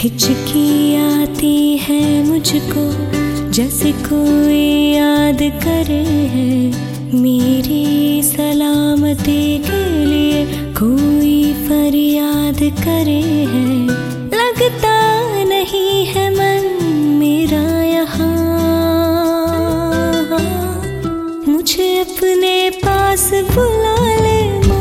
हिचकी आती है मुझको जैसे कोई याद करे है, मेरी सलामती के लिए कोई फरियाद करे है। लगता नहीं है मन मेरा यहाँ, मुझे अपने पास बुला ले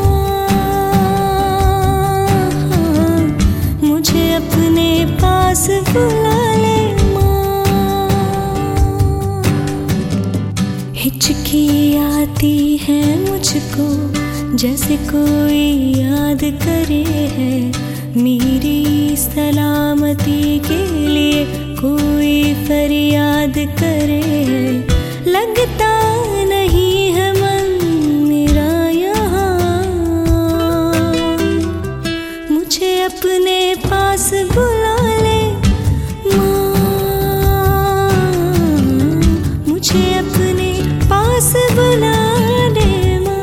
अपने पास बुला ले माँ। हिचकी आती है मुझको जैसे कोई याद करे है, मेरी सलामती के लिए कोई फरियाद करे है। लगता नहीं है मन मेरा यहाँ, मुझे अपने पास बुला ले माँ, मुझे अपने पास बुला ले माँ।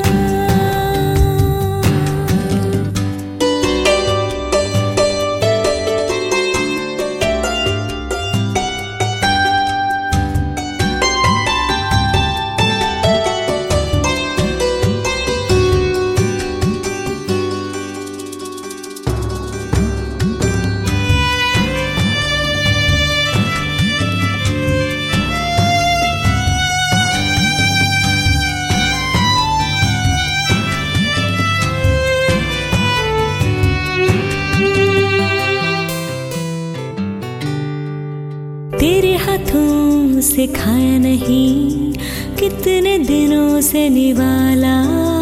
तेरे हाथों से खाया नहीं, कितने दिनों से निवाला।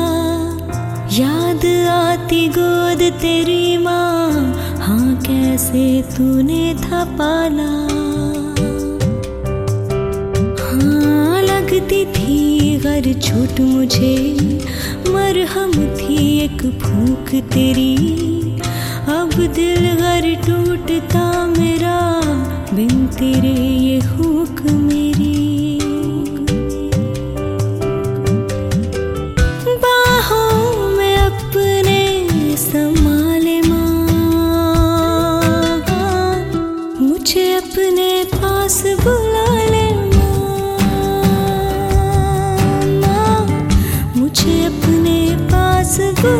याद आती गोद तेरी माँ, हाँ कैसे तूने था पाला। हाँ लगती थी गर छूट मुझे, मरहम थी एक फूंक तेरी। अब दिल गर टूटता मेरा, बिन तेरे ये हुक मेरी। बाहों में अपने संभाले माँ, मुझे अपने पास बुला ले माँ, मुझे अपने पास बुला